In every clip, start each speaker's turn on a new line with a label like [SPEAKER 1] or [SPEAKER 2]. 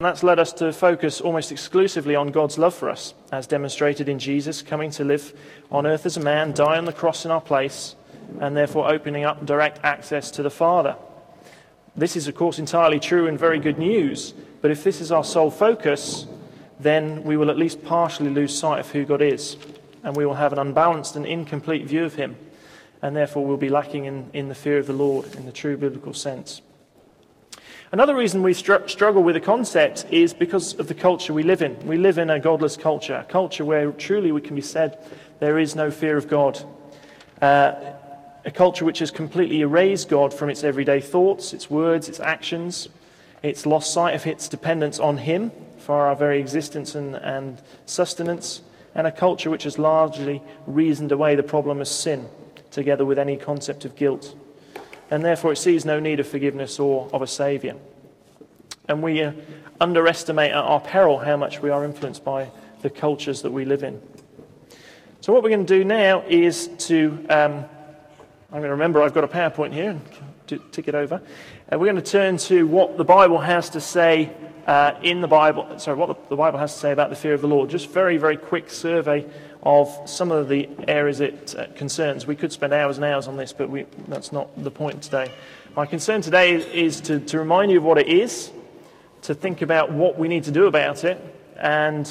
[SPEAKER 1] And that's led us to focus almost exclusively on God's love for us, as demonstrated in Jesus coming to live on earth as a man, die on the cross in our place, and therefore opening up direct access to the Father. This is, of course, entirely true and very good news, but if this is our sole focus, then we will at least partially lose sight of who God is, and we will have an unbalanced and incomplete view of him, and therefore we'll be lacking in the fear of the Lord in the true biblical sense. Another reason we struggle with the concept is because of the culture we live in. We live in a godless culture, a culture where truly we can be said there is no fear of God. A culture which has completely erased God from its everyday thoughts, its words, its actions. It's lost sight of its dependence on him for our very existence and sustenance. And a culture which has largely reasoned away the problem of sin, together with any concept of guilt. And therefore it sees no need of forgiveness or of a saviour. And we underestimate at our peril how much we are influenced by the cultures that we live in. So what we're going to do now is to, I'm going to remember I've got a PowerPoint here and tick it over. We're going to turn to what the Bible has to say in the Bible, what the Bible has to say about the fear of the Lord. Just very, very quick survey of some of the areas it concerns. We could spend hours and hours on this, but that's not the point today. My concern today is to remind you of what it is, to think about what we need to do about it, and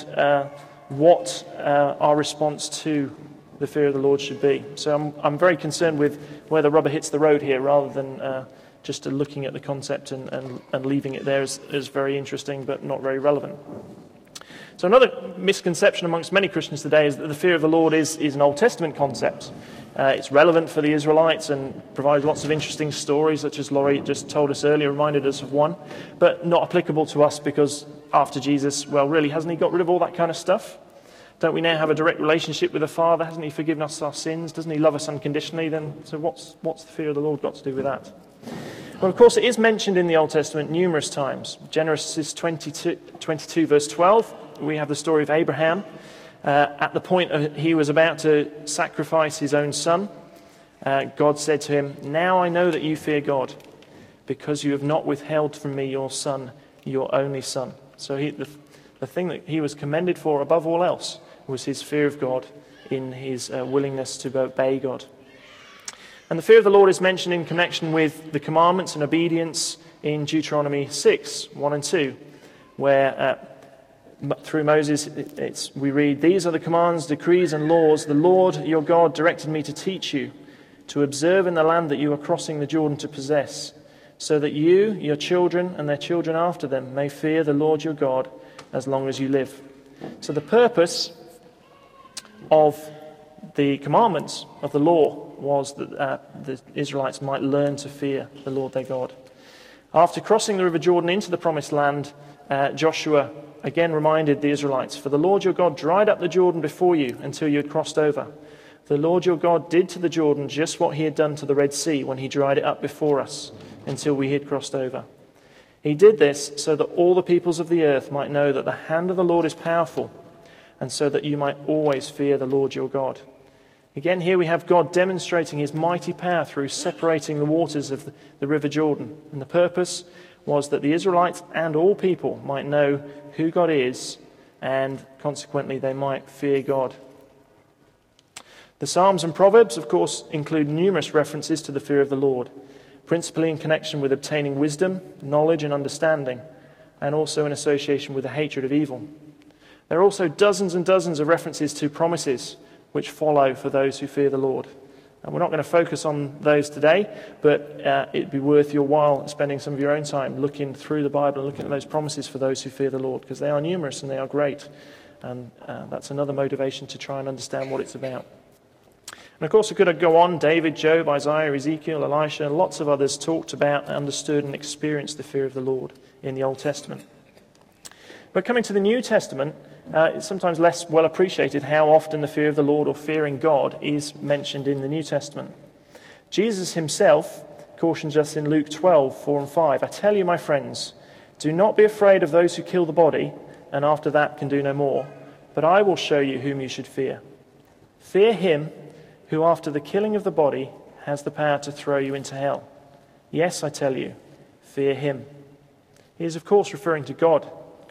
[SPEAKER 1] what our response to the fear of the Lord should be. So I'm very concerned with where the rubber hits the road here, rather than just looking at the concept and leaving it there as very interesting but not very relevant. So another misconception amongst many Christians today is that the fear of the Lord is an Old Testament concept. It's relevant for the Israelites and provides lots of interesting stories, such as Laurie just told us earlier, reminded us of one, but not applicable to us because after Jesus, well, really, hasn't he got rid of all that kind of stuff? Don't we now have a direct relationship with the Father? Hasn't he forgiven us our sins? Doesn't he love us unconditionally? Then, so what's the fear of the Lord got to do with that? Well, of course, it is mentioned in the Old Testament numerous times. Genesis 22 verse 12, we have the story of Abraham. At the point he was about to sacrifice his own son, God said to him, "Now I know that you fear God, because you have not withheld from me your son, your only son." So the thing that he was commended for above all else was his fear of God in his willingness to obey God. And the fear of the Lord is mentioned in connection with the commandments and obedience in Deuteronomy 6, 1 and 2, where through Moses we read, "These are the commands, decrees and laws the Lord your God directed me to teach you, to observe in the land that you are crossing the Jordan to possess, so that you, your children and their children after them may fear the Lord your God as long as you live." So the purpose of the commandments of the law was that the Israelites might learn to fear the Lord their God. After crossing the river Jordan into the promised land, Joshua again reminded the Israelites, "For the Lord your God dried up the Jordan before you until you had crossed over. The Lord your God did to the Jordan just what he had done to the Red Sea when he dried it up before us until we had crossed over. He did this so that all the peoples of the earth might know that the hand of the Lord is powerful, and so that you might always fear the Lord your God." Again, here we have God demonstrating his mighty power through separating the waters of the river Jordan. And the purpose was that the Israelites and all people might know who God is, and consequently they might fear God. The Psalms and Proverbs, of course, include numerous references to the fear of the Lord, principally in connection with obtaining wisdom, knowledge and understanding, and also in association with the hatred of evil. There are also dozens and dozens of references to promises which follow for those who fear the Lord. And we're not going to focus on those today, but it'd be worth your while spending some of your own time looking through the Bible and looking at those promises for those who fear the Lord, because they are numerous and they are great. And that's another motivation to try and understand what it's about. And of course, we could go on. David, Job, Isaiah, Ezekiel, Elisha, lots of others talked about, understood and experienced the fear of the Lord in the Old Testament. But coming to the New Testament, it's sometimes less well appreciated how often the fear of the Lord or fearing God is mentioned in the New Testament. Jesus himself cautions us in Luke 12, 4 and 5. "I tell you, my friends, do not be afraid of those who kill the body, and after that can do no more, but I will show you whom you should fear. Fear him who after the killing of the body has the power to throw you into hell. Yes, I tell you, fear him." He is, of course, referring to God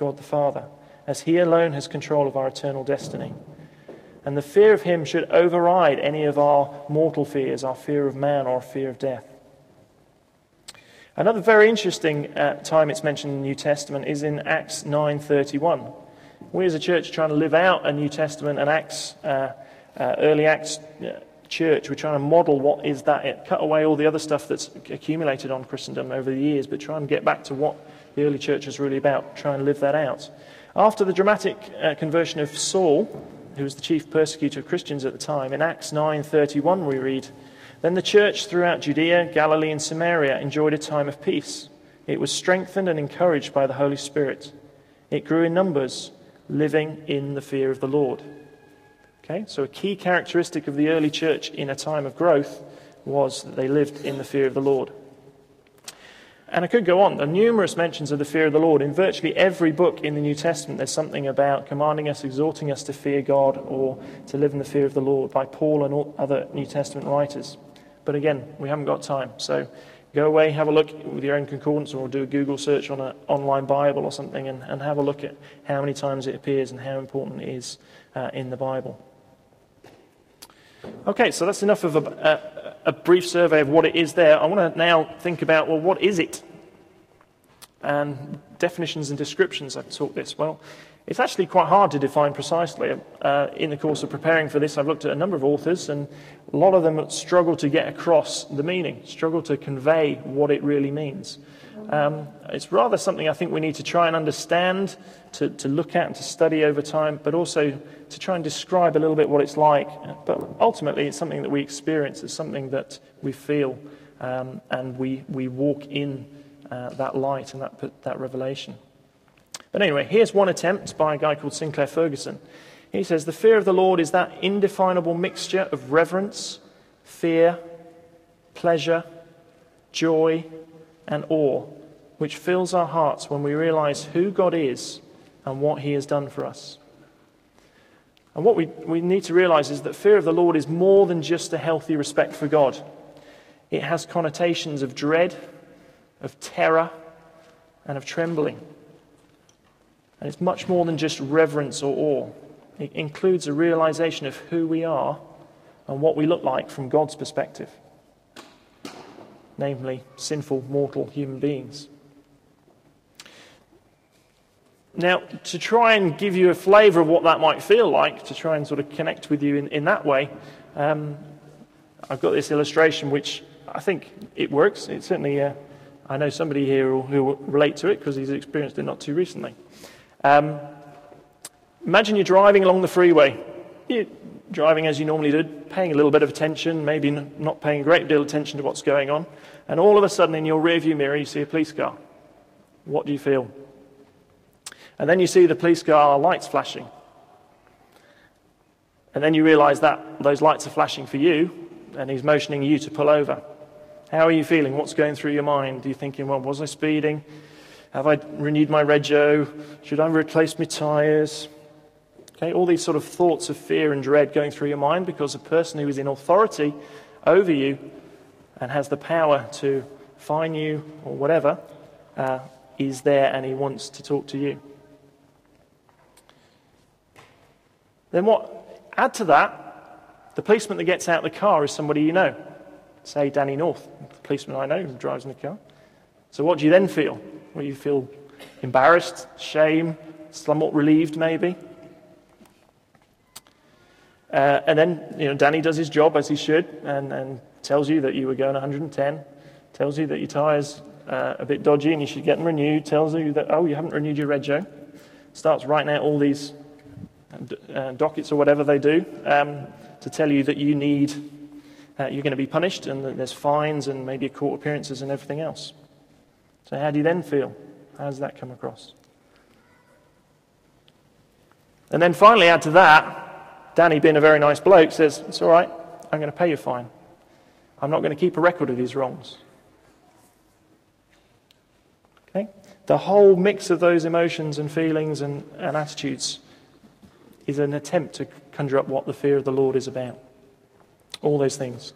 [SPEAKER 1] God the Father, as he alone has control of our eternal destiny. And the fear of him should override any of our mortal fears, our fear of man or fear of death. Another very interesting time it's mentioned in the New Testament is in Acts 9:31. We as a church are trying to live out a New Testament and early Acts church. We're trying to model what is that, cut away all the other stuff that's accumulated on Christendom over the years, but try and get back to what the early church was really about, try and live that out. After the dramatic conversion of Saul, who was the chief persecutor of Christians at the time, in Acts 9:31 we read, "Then the church throughout Judea, Galilee and Samaria enjoyed a time of peace. It was strengthened and encouraged by the Holy Spirit. It grew in numbers, living in the fear of the Lord." Okay, so a key characteristic of the early church in a time of growth was that they lived in the fear of the Lord. And I could go on. There are numerous mentions of the fear of the Lord. In virtually every book in the New Testament, there's something about commanding us, exhorting us to fear God or to live in the fear of the Lord by Paul and all other New Testament writers. But again, we haven't got time. So go away, have a look with your own concordance, or do a Google search on an online Bible or something and have a look at how many times it appears and how important it is in the Bible. Okay, so that's enough of a brief survey of what it is there. I want to now think about, well, what is it? And definitions and descriptions, I've taught this. Well, it's actually quite hard to define precisely. In the course of preparing for this, I've looked at a number of authors, and a lot of them struggle to get across the meaning, struggle to convey what it really means. It's rather something I think we need to try and understand, to look at and to study over time, but also to try and describe a little bit what it's like. But ultimately, it's something that we experience. It's something that we feel, and we walk in that light and that revelation. But anyway, here's one attempt by a guy called Sinclair Ferguson. He says, "The fear of the Lord is that indefinable mixture of reverence, fear, pleasure, joy, and awe, which fills our hearts when we realize who God is and what he has done for us." And what we need to realize is that fear of the Lord is more than just a healthy respect for God. It has connotations of dread, of terror, and of trembling. And it's much more than just reverence or awe. It includes a realization of who we are and what we look like from God's perspective, namely sinful, mortal human beings. Now, to try and give you a flavour of what that might feel like, to try and sort of connect with you in that way, I've got this illustration which I think it works. It certainly, I know somebody here who will relate to it because he's experienced it not too recently. Imagine you're driving along the freeway. You're driving as you normally do, paying a little bit of attention, maybe not paying a great deal of attention to what's going on, and all of a sudden in your rearview mirror you see a police car. What do you feel? And then you see the police car lights flashing. And then you realise that those lights are flashing for you, and he's motioning you to pull over. How are you feeling? What's going through your mind? Are you thinking, well, was I speeding? Have I renewed my rego? Should I replace my tyres? Okay, all these sort of thoughts of fear and dread going through your mind because a person who is in authority over you and has the power to fine you or whatever is there, and he wants to talk to you. Then add to that, the policeman that gets out of the car is somebody you know. Say Danny North, the policeman I know who drives in the car. So what do you then feel? Well, you feel embarrassed, shame, somewhat relieved maybe. And then, Danny does his job as he should and tells you that you were going 110, tells you that your tyre's a bit dodgy and you should get them renewed, tells you that, you haven't renewed your rego. Starts writing out all these dockets or whatever they do to tell you that you're going to be punished and that there's fines and maybe court appearances and everything else. So how do you then feel? How does that come across? And then finally add to that, Danny, being a very nice bloke, says, "It's all right, I'm going to pay your fine. I'm not going to keep a record of these wrongs." Okay? The whole mix of those emotions and feelings and attitudes is an attempt to conjure up what the fear of the Lord is about. All those things.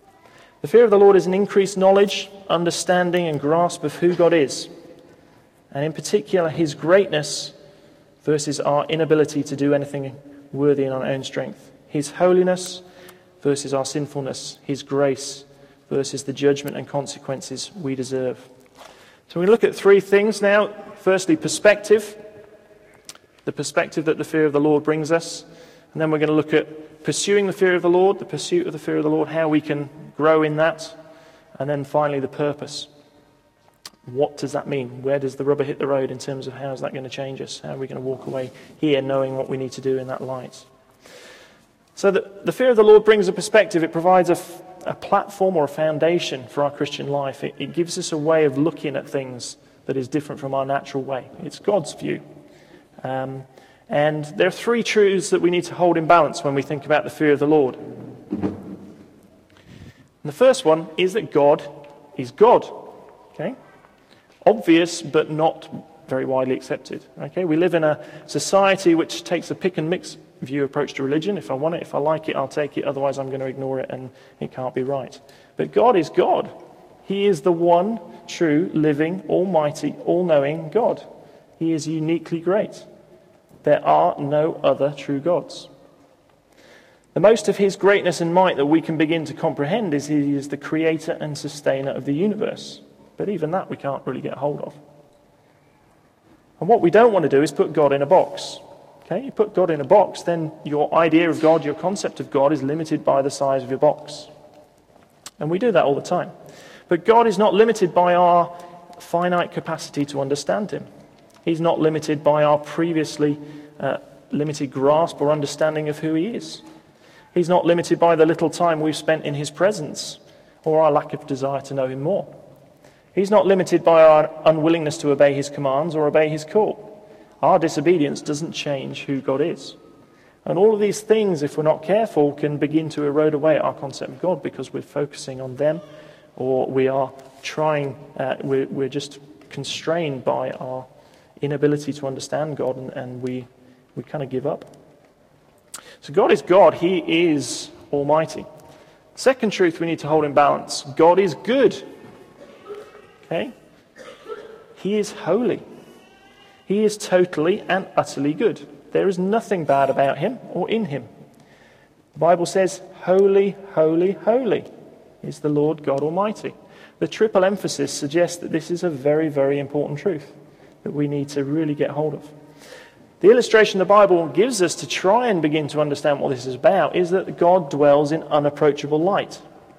[SPEAKER 1] The fear of the Lord is an increased knowledge, understanding, and grasp of who God is, and in particular his greatness versus our inability to do anything worthy in our own strength. His holiness versus our sinfulness. His grace versus the judgment and consequences we deserve. So we look at three things now. Firstly, perspective. The perspective that the fear of the Lord brings us. And then we're going to look at pursuing the fear of the Lord, the pursuit of the fear of the Lord, how we can grow in that. And then finally, the purpose. What does that mean? Where does the rubber hit the road in terms of how is that going to change us? How are we going to walk away here knowing what we need to do in that light? So the fear of the Lord brings a perspective. It provides a platform or a foundation for our Christian life. It gives us a way of looking at things that is different from our natural way. It's God's view. And there are three truths that we need to hold in balance when we think about the fear of the Lord. And the first one is that God is God. Okay? Obvious, but not very widely accepted. Okay? We live in a society which takes a pick and mix view approach to religion. If I want it, if I like it, I'll take it. Otherwise, I'm going to ignore it, and it can't be right. But God is God. He is the one true, living, almighty, all-knowing God. He is uniquely great. There are no other true gods. The most of his greatness and might that we can begin to comprehend is he is the creator and sustainer of the universe. But even that we can't really get hold of. And what we don't want to do is put God in a box. Okay, you put God in a box, then your idea of God, your concept of God is limited by the size of your box. And we do that all the time. But God is not limited by our finite capacity to understand him. He's not limited by our previously limited grasp or understanding of who he is. He's not limited by the little time we've spent in his presence or our lack of desire to know him more. He's not limited by our unwillingness to obey his commands or obey his call. Our disobedience doesn't change who God is. And all of these things, if we're not careful, can begin to erode away our concept of God because we're focusing on them, or we are we're just constrained by our inability to understand God, and we kind of give up. So God is God. He is almighty. Second truth we need to hold in balance. God is good. Okay? He is holy. He is totally and utterly good. There is nothing bad about him or in him. The Bible says, holy, holy, holy is the Lord God Almighty. The triple emphasis suggests that this is a very, very important truth that we need to really get hold of. The illustration the Bible gives us to try and begin to understand what this is about is that God dwells in unapproachable light.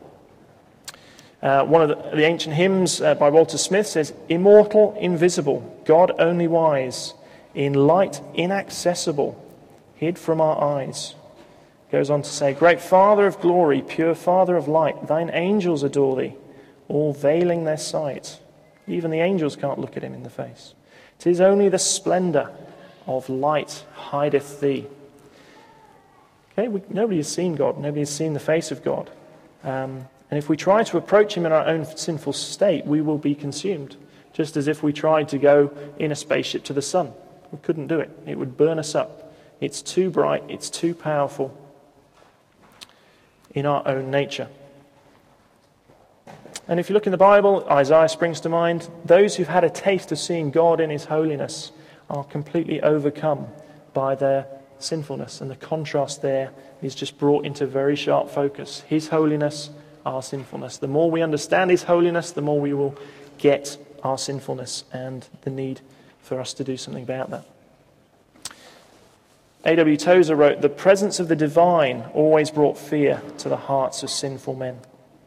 [SPEAKER 1] One of the ancient hymns by Walter Smith says, immortal, invisible, God only wise, in light inaccessible, hid from our eyes. Goes on to say, great Father of glory, pure Father of light, thine angels adore thee, all veiling their sight. Even the angels can't look at him in the face. 'Tis only the splendour of light hideth thee. Okay, nobody has seen God. Nobody has seen the face of God. And if we try to approach him in our own sinful state, we will be consumed. Just as if we tried to go in a spaceship to the sun. We couldn't do it. It would burn us up. It's too bright. It's too powerful in our own nature. And if you look in the Bible, Isaiah springs to mind. Those who've had a taste of seeing God in his holiness are completely overcome by their sinfulness. And the contrast there is just brought into very sharp focus. His holiness, our sinfulness. The more we understand his holiness, the more we will get our sinfulness and the need for us to do something about that. A.W. Tozer wrote, the presence of the divine always brought fear to the hearts of sinful men.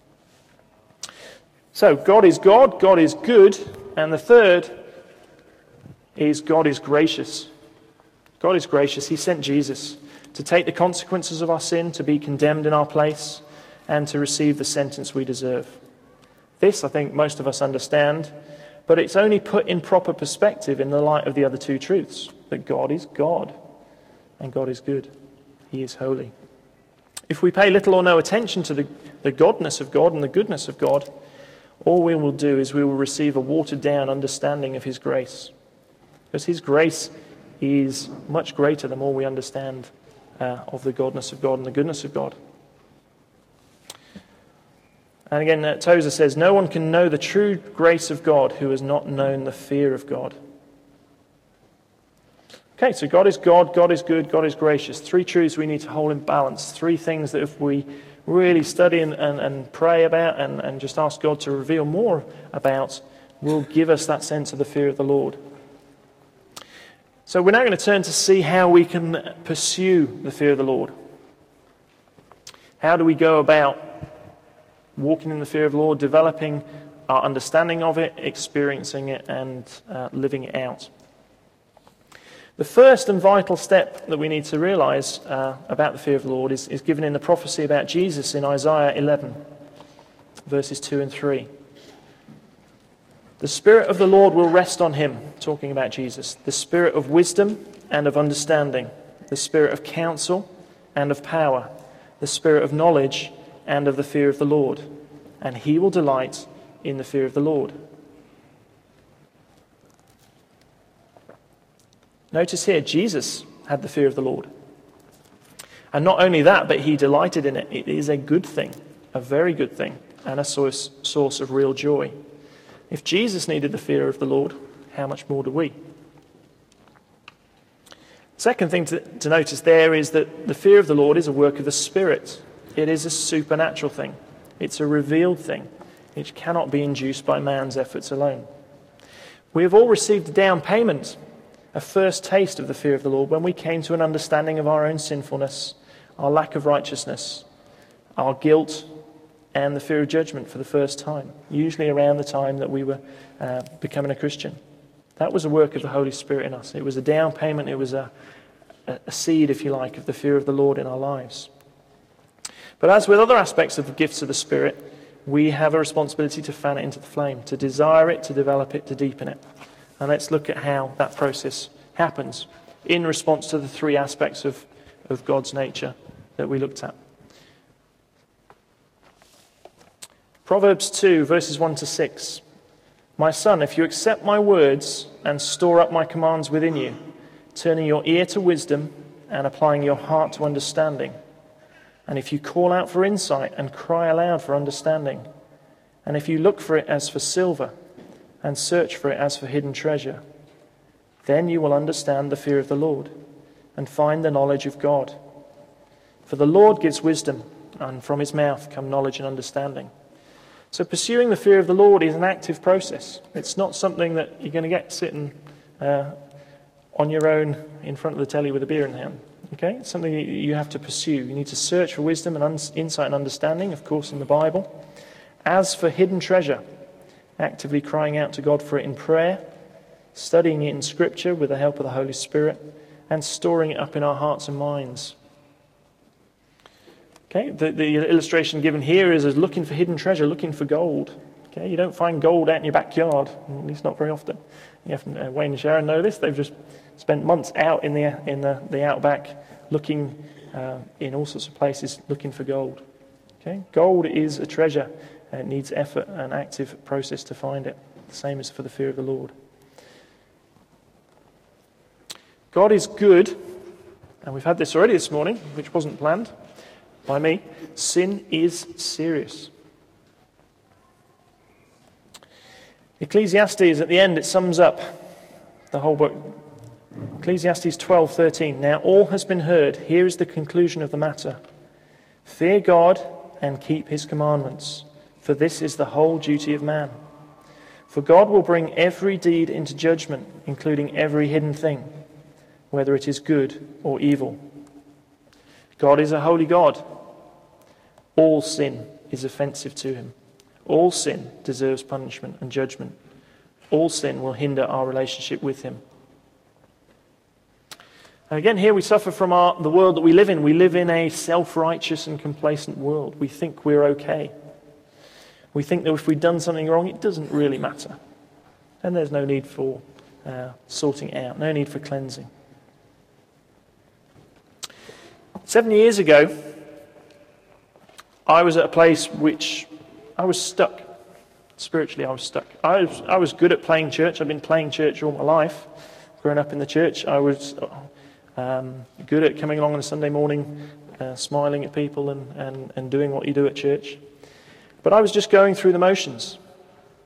[SPEAKER 1] So God is God, God is good, and the third is God is gracious. God is gracious. He sent Jesus to take the consequences of our sin, to be condemned in our place, and to receive the sentence we deserve. This, I think, most of us understand, but it's only put in proper perspective in the light of the other two truths, that God is God, and God is good. He is holy. If we pay little or no attention to the godness of God and the goodness of God, all we will do is we will receive a watered-down understanding of his grace. Because his grace is much greater the more we understand of the godness of God and the goodness of God. And again, Tozer says, no one can know the true grace of God who has not known the fear of God. Okay, so God is God, God is good, God is gracious. Three truths we need to hold in balance. Three things that if we really study and pray about and just ask God to reveal more about, will give us that sense of the fear of the Lord. So we're now going to turn to see how we can pursue the fear of the Lord. How do we go about walking in the fear of the Lord, developing our understanding of it, experiencing it, and living it out? The first and vital step that we need to realize about the fear of the Lord is given in the prophecy about Jesus in Isaiah 11, verses 2 and 3. The Spirit of the Lord will rest on him, talking about Jesus, the Spirit of wisdom and of understanding, the Spirit of counsel and of power, the Spirit of knowledge and of the fear of the Lord, and he will delight in the fear of the Lord. Notice here, Jesus had the fear of the Lord. And not only that, but he delighted in it. It is a good thing, a very good thing, and a source of real joy. If Jesus needed the fear of the Lord, how much more do we? Second thing to notice there is that the fear of the Lord is a work of the Spirit. It is a supernatural thing. It's a revealed thing. It cannot be induced by man's efforts alone. We have all received a down payment, a first taste of the fear of the Lord when we came to an understanding of our own sinfulness, our lack of righteousness, our guilt, and the fear of judgment for the first time, usually around the time that we were becoming a Christian. That was a work of the Holy Spirit in us. It was a down payment. It was a seed, if you like, of the fear of the Lord in our lives. But as with other aspects of the gifts of the Spirit, we have a responsibility to fan it into the flame, to desire it, to develop it, to deepen it. And let's look at how that process happens in response to the three aspects of God's nature that we looked at. Proverbs 2, verses 1 to 6. My son, if you accept my words and store up my commands within you, turning your ear to wisdom and applying your heart to understanding, and if you call out for insight and cry aloud for understanding, and if you look for it as for silver and search for it as for hidden treasure, then you will understand the fear of the Lord and find the knowledge of God. For the Lord gives wisdom, and from his mouth come knowledge and understanding. So pursuing the fear of the Lord is an active process. It's not something that you're going to get sitting on your own in front of the telly with a beer in hand. Okay? It's something you have to pursue. You need to search for wisdom and insight and understanding, of course, in the Bible. As for hidden treasure, actively crying out to God for it in prayer, studying it in Scripture with the help of the Holy Spirit, and storing it up in our hearts and minds. Okay, the illustration given here is as looking for hidden treasure, looking for gold. Okay, you don't find gold out in your backyard, at least not very often. Wayne and Sharon know this. They've just spent months out in the outback, looking in all sorts of places, looking for gold. Okay, gold is a treasure, and it needs effort and active process to find it. The same is for the fear of the Lord. God is good, and we've had this already this morning, which wasn't planned by me. Sin is serious. Ecclesiastes, at the end, it sums up the whole book. Ecclesiastes 12:13. Now all has been heard. Here is the conclusion of the matter. Fear God and keep his commandments, for this is the whole duty of man. For God will bring every deed into judgment, including every hidden thing, whether it is good or evil. God is a holy God. All sin is offensive to him. All sin deserves punishment and judgment. All sin will hinder our relationship with him. And again, here we suffer from the world that we live in. We live in a self-righteous and complacent world. We think we're okay. We think that if we've done something wrong, it doesn't really matter. And there's no need for sorting it out, no need for cleansing. 7 years ago, I was at a place which I was stuck. Spiritually, I was stuck. I was good at playing church. I've been playing church all my life. Growing up in the church, I was good at coming along on a Sunday morning, smiling at people and doing what you do at church. But I was just going through the motions.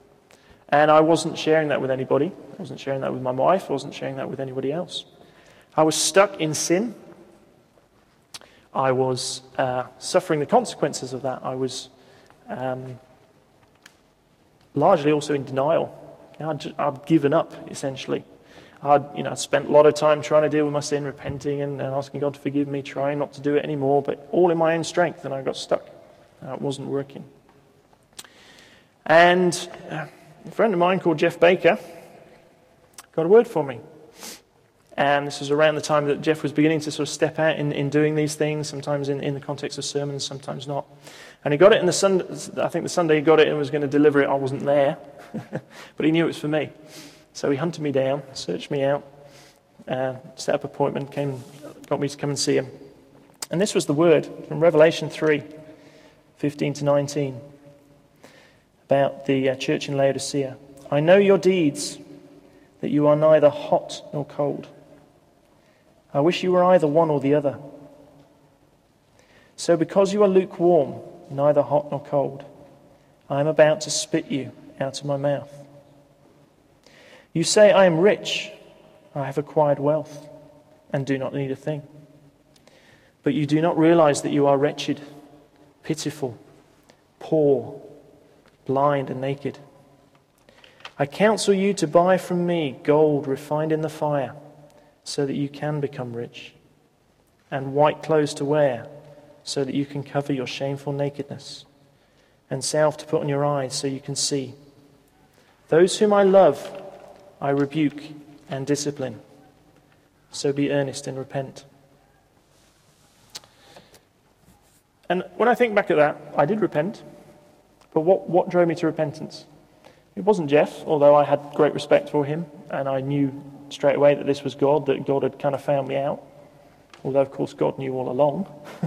[SPEAKER 1] And I wasn't sharing that with anybody. I wasn't sharing that with my wife. I wasn't sharing that with anybody else. I was stuck in sin. I was suffering the consequences of that. I was largely also in denial. I'd given up, essentially. I'd spent a lot of time trying to deal with my sin, repenting and asking God to forgive me, trying not to do it anymore, but all in my own strength, and I got stuck. It wasn't working. And a friend of mine called Jeff Baker got a word for me. And this was around the time that Jeff was beginning to sort of step out in doing these things, sometimes in the context of sermons, sometimes not. And he got it in the Sunday, I think the Sunday he got it and was going to deliver it, I wasn't there. But he knew it was for me. So he hunted me down, searched me out, set up an appointment, got me to come and see him. And this was the word from Revelation 3:15 to 19, about the church in Laodicea. I know your deeds, that you are neither hot nor cold. I wish you were either one or the other. So because you are lukewarm, neither hot nor cold, I am about to spit you out of my mouth. You say, I am rich, I have acquired wealth, and do not need a thing. But you do not realize that you are wretched, pitiful, poor, blind, and naked. I counsel you to buy from me gold refined in the fire, so that you can become rich, and white clothes to wear, so that you can cover your shameful nakedness, and salve to put on your eyes, so you can see. Those whom I love, I rebuke and discipline. So be earnest and repent. And when I think back at that, I did repent. But what drove me to repentance? It wasn't Jeff, although I had great respect for him, and I knew straight away that this was God, that God had kind of found me out. Although, of course, God knew all along.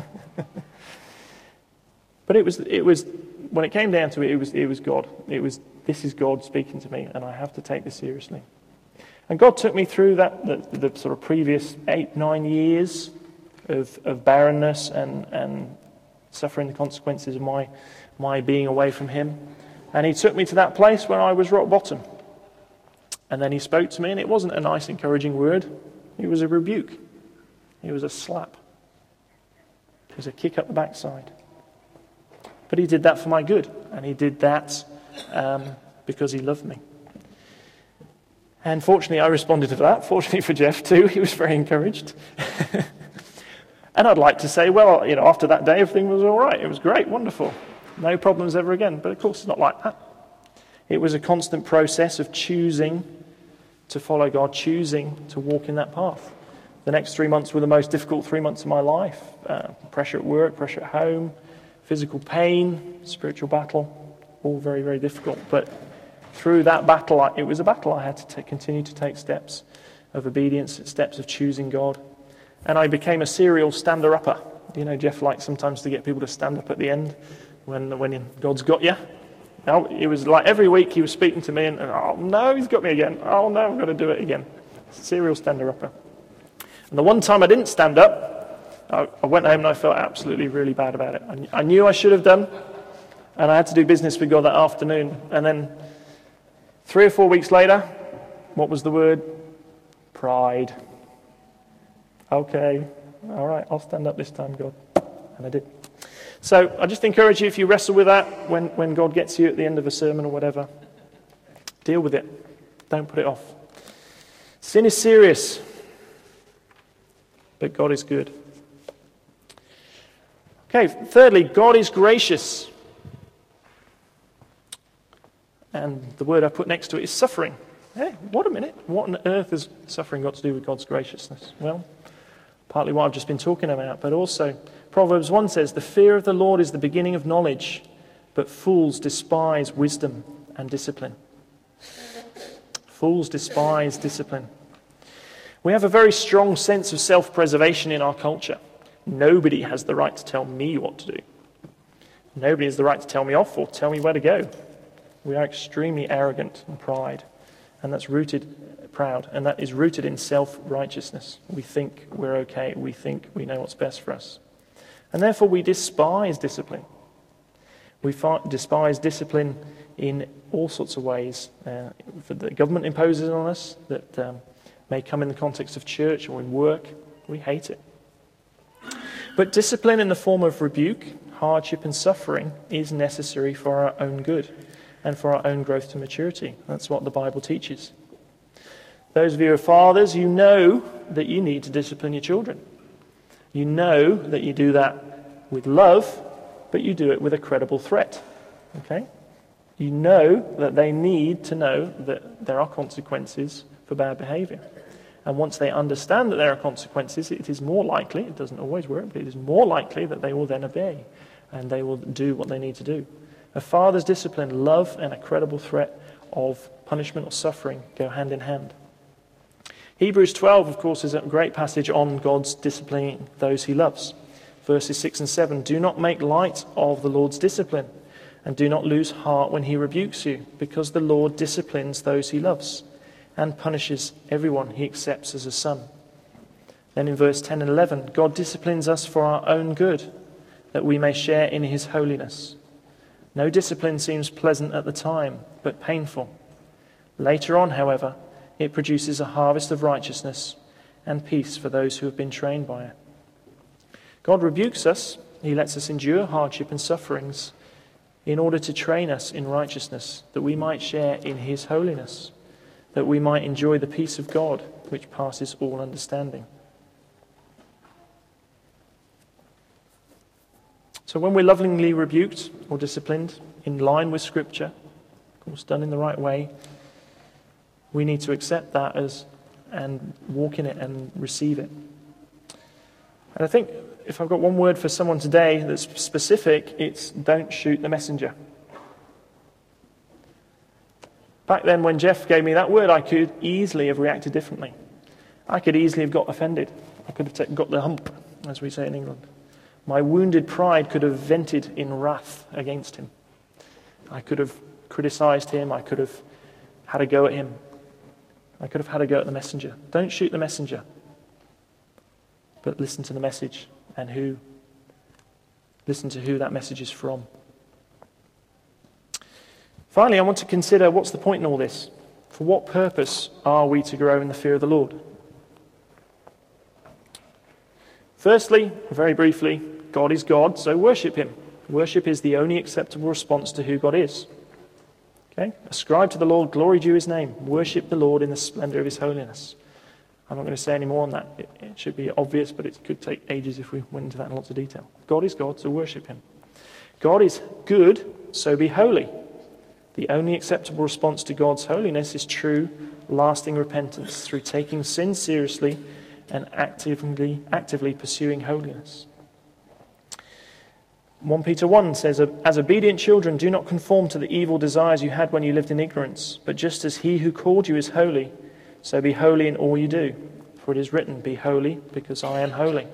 [SPEAKER 1] But it was when it came down to it, it was God. This is God speaking to me, and I have to take this seriously. And God took me through the sort of previous 8-9 years of barrenness and suffering the consequences of my being away from Him. And He took me to that place where I was rock bottom. And then He spoke to me, and it wasn't a nice, encouraging word. It was a rebuke. It was a slap. It was a kick up the backside. But He did that for my good, and He did that because He loved me. And fortunately, I responded to that. Fortunately for Jeff too, he was very encouraged. And I'd like to say, well, after that day, everything was all right. It was great, wonderful. No problems ever again. But of course, it's not like that. It was a constant process of choosing to follow God, choosing to walk in that path. The next 3 months were the most difficult 3 months of my life. Pressure at work, pressure at home, physical pain, spiritual battle, all very, very difficult. But through that battle, it was a battle. I had to continue to take steps of obedience, steps of choosing God. And I became a serial stander-upper. Jeff likes sometimes to get people to stand up at the end when God's got you. Now, it was like every week he was speaking to me and, oh no, he's got me again. Oh no, I've got to do it again. Serial stander-upper. And the one time I didn't stand up, I went home and I felt absolutely really bad about it. I knew I should have done, and I had to do business with God that afternoon. And then 3 or 4 weeks later, what was the word? Pride. Okay, all right, I'll stand up this time, God. And I did. So I just encourage you, if you wrestle with that, when God gets you at the end of a sermon or whatever, deal with it. Don't put it off. Sin is serious, but God is good. Okay, thirdly, God is gracious. And the word I put next to it is suffering. Hey, what a minute. What on earth has suffering got to do with God's graciousness? Well, partly what I've just been talking about, but also Proverbs 1 says, the fear of the Lord is the beginning of knowledge, but fools despise wisdom and discipline. Fools despise discipline. We have a very strong sense of self-preservation in our culture. Nobody has the right to tell me what to do. Nobody has the right to tell me off or tell me where to go. We are extremely arrogant and proud, and that's proud, and that is rooted in self-righteousness. We think we're okay. We think we know what's best for us. And therefore we despise discipline. We despise discipline in all sorts of ways. The government imposes on us, that may come in the context of church or in work. We hate it. But discipline in the form of rebuke, hardship and suffering is necessary for our own good and for our own growth to maturity. That's what the Bible teaches. Those of you who are fathers, you know that you need to discipline your children. You know that you do that with love, but you do it with a credible threat. Okay? You know that they need to know that there are consequences for bad behavior. And once they understand that there are consequences, it is more likely, it doesn't always work, but it is more likely that they will then obey and they will do what they need to do. A father's discipline, love, and a credible threat of punishment or suffering go hand in hand. Hebrews 12, of course, is a great passage on God's disciplining those he loves. Verses 6 and 7, do not make light of the Lord's discipline, and do not lose heart when he rebukes you, because the Lord disciplines those he loves, and punishes everyone he accepts as a son. Then in verse 10 and 11, God disciplines us for our own good, that we may share in his holiness. No discipline seems pleasant at the time, but painful. Later on, however, it produces a harvest of righteousness and peace for those who have been trained by it. God rebukes us. He lets us endure hardship and sufferings in order to train us in righteousness, that we might share in his holiness, that we might enjoy the peace of God, which passes all understanding. So when we're lovingly rebuked or disciplined in line with Scripture, of course done in the right way, we need to accept that and walk in it and receive it. And I think if I've got one word for someone today that's specific, it's don't shoot the messenger. Back then when Jeff gave me that word, I could easily have reacted differently. I could easily have got offended. I could have got the hump, as we say in England. My wounded pride could have vented in wrath against him. I could have criticized him. I could have had a go at him. I could have had a go at the messenger. Don't shoot the messenger, but listen to the message and listen to who that message is from. Finally, I want to consider what's the point in all this. For what purpose are we to grow in the fear of the Lord? Firstly, very briefly, God is God, so worship him. Worship is the only acceptable response to who God is. Okay? Ascribe to the Lord, glory due his name. Worship the Lord in the splendor of his holiness. I'm not going to say any more on that. It should be obvious, but it could take ages if we went into that in lots of detail. God is God, so worship him. God is good, so be holy. The only acceptable response to God's holiness is true, lasting repentance through taking sin seriously and actively pursuing holiness. 1 Peter 1 says, as obedient children, do not conform to the evil desires you had when you lived in ignorance, but just as he who called you is holy, so be holy in all you do. For it is written, be holy, because I am holy.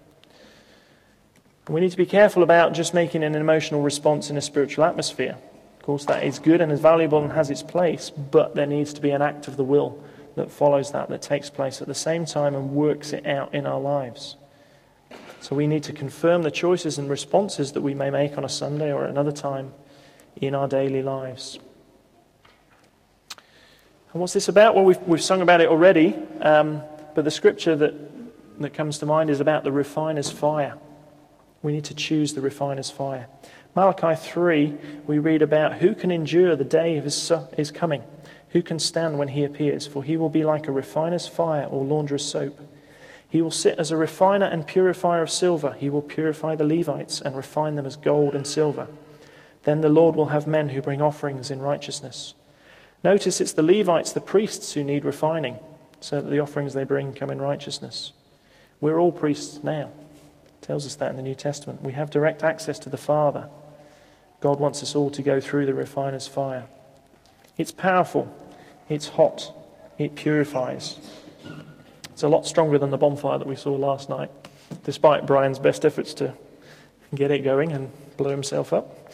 [SPEAKER 1] We need to be careful about just making an emotional response in a spiritual atmosphere. Of course, that is good and is valuable and has its place, but there needs to be an act of the will that follows that takes place at the same time and works it out in our lives. So we need to confirm the choices and responses that we may make on a Sunday or another time in our daily lives. And what's this about? Well, we've sung about it already, but the scripture that comes to mind is about the refiner's fire. We need to choose the refiner's fire. Malachi 3, we read about who can endure the day of his coming, who can stand when he appears, for he will be like a refiner's fire or launderer's soap. He will sit as a refiner and purifier of silver. He will purify the Levites and refine them as gold and silver. Then the Lord will have men who bring offerings in righteousness. Notice it's the Levites, the priests, who need refining, so that the offerings they bring come in righteousness. We're all priests now. It tells us that in the New Testament. We have direct access to the Father. God wants us all to go through the refiner's fire. It's powerful. It's hot. It purifies. It's a lot stronger than the bonfire that we saw last night, despite Brian's best efforts to get it going and blow himself up.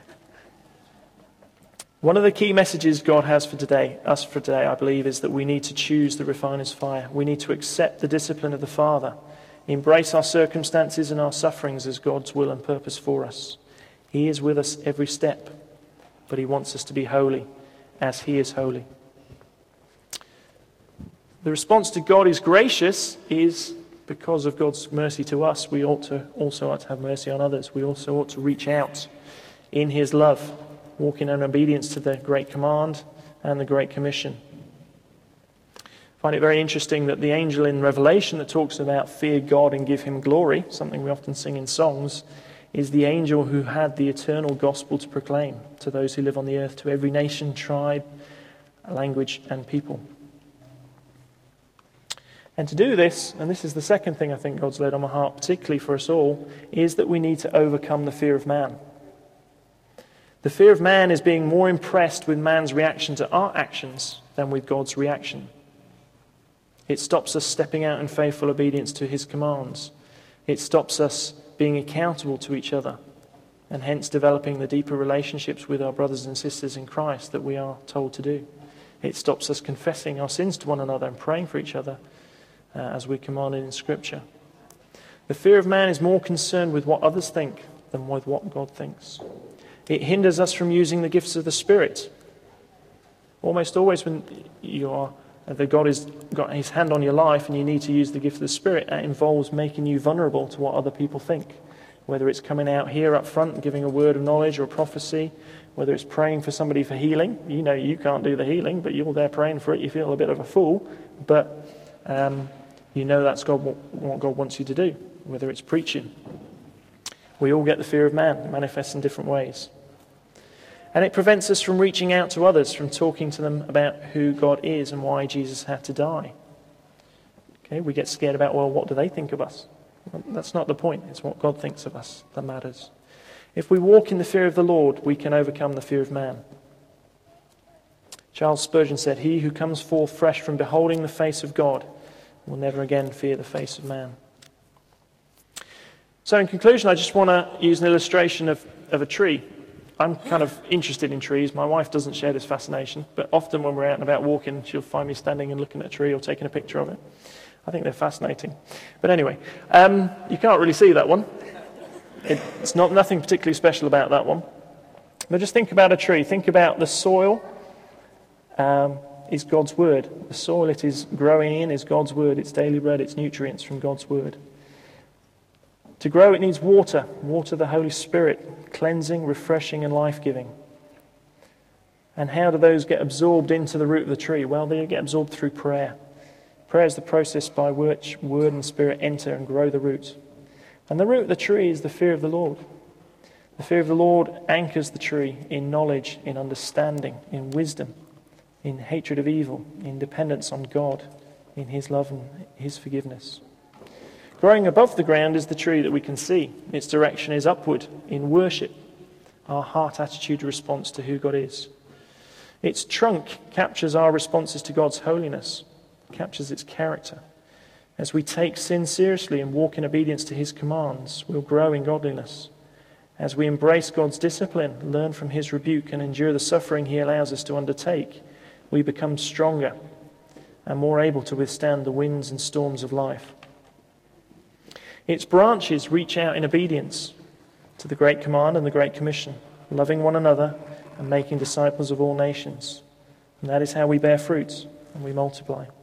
[SPEAKER 1] One of the key messages God has for today, I believe, is that we need to choose the refiner's fire. We need to accept the discipline of the Father, embrace our circumstances and our sufferings as God's will and purpose for us. He is with us every step, but he wants us to be holy as he is holy. The response to God is gracious is because of God's mercy to us. We also ought to have mercy on others. We also ought to reach out in his love, walking in obedience to the Great Command and the Great Commission. I find it very interesting that the angel in Revelation that talks about fear God and give him glory, something we often sing in songs, is the angel who had the eternal gospel to proclaim to those who live on the earth, to every nation, tribe, language and people. And to do this, and this is the second thing I think God's laid on my heart, particularly for us all, is that we need to overcome the fear of man. The fear of man is being more impressed with man's reaction to our actions than with God's reaction. It stops us stepping out in faithful obedience to his commands. It stops us being accountable to each other, and hence developing the deeper relationships with our brothers and sisters in Christ that we are told to do. It stops us confessing our sins to one another and praying for each other as we're commanded in Scripture. The fear of man is more concerned with what others think than with what God thinks. It hinders us from using the gifts of the Spirit. Almost always when God has got his hand on your life and you need to use the gift of the Spirit, that involves making you vulnerable to what other people think. Whether it's coming out here up front and giving a word of knowledge or a prophecy, whether it's praying for somebody for healing. You know you can't do the healing, but you're there praying for it. You feel a bit of a fool, but you know that's what God wants you to do, whether it's preaching. We all get the fear of man. It manifests in different ways. And it prevents us from reaching out to others, from talking to them about who God is and why Jesus had to die. Okay, we get scared about, well, what do they think of us? Well, that's not the point. It's what God thinks of us that matters. If we walk in the fear of the Lord, we can overcome the fear of man. Charles Spurgeon said, "He who comes forth fresh from beholding the face of God will never again fear the face of man." So in conclusion, I just want to use an illustration of a tree. I'm kind of interested in trees. My wife doesn't share this fascination, but often when we're out and about walking, she'll find me standing and looking at a tree or taking a picture of it. I think they're fascinating. But anyway, you can't really see that one. It's nothing particularly special about that one. But just think about a tree. Think about the soil is God's word. The soil it is growing in is God's word. It's daily bread, it's nutrients from God's word. To grow, it needs water. Water, the Holy Spirit, cleansing, refreshing, and life-giving. And how do those get absorbed into the root of the tree? Well, they get absorbed through prayer. Prayer is the process by which word and spirit enter and grow the root. And the root of the tree is the fear of the Lord. The fear of the Lord anchors the tree in knowledge, in understanding, in wisdom, in hatred of evil, in dependence on God, in his love and his forgiveness. Growing above the ground is the tree that we can see. Its direction is upward in worship, our heart attitude response to who God is. Its trunk captures our responses to God's holiness, captures its character. As we take sin seriously and walk in obedience to his commands, we'll grow in godliness. As we embrace God's discipline, learn from his rebuke, and endure the suffering he allows us to undertake, we become stronger and more able to withstand the winds and storms of life. Its branches reach out in obedience to the Great Command and the Great Commission, loving one another and making disciples of all nations. And that is how we bear fruit and we multiply.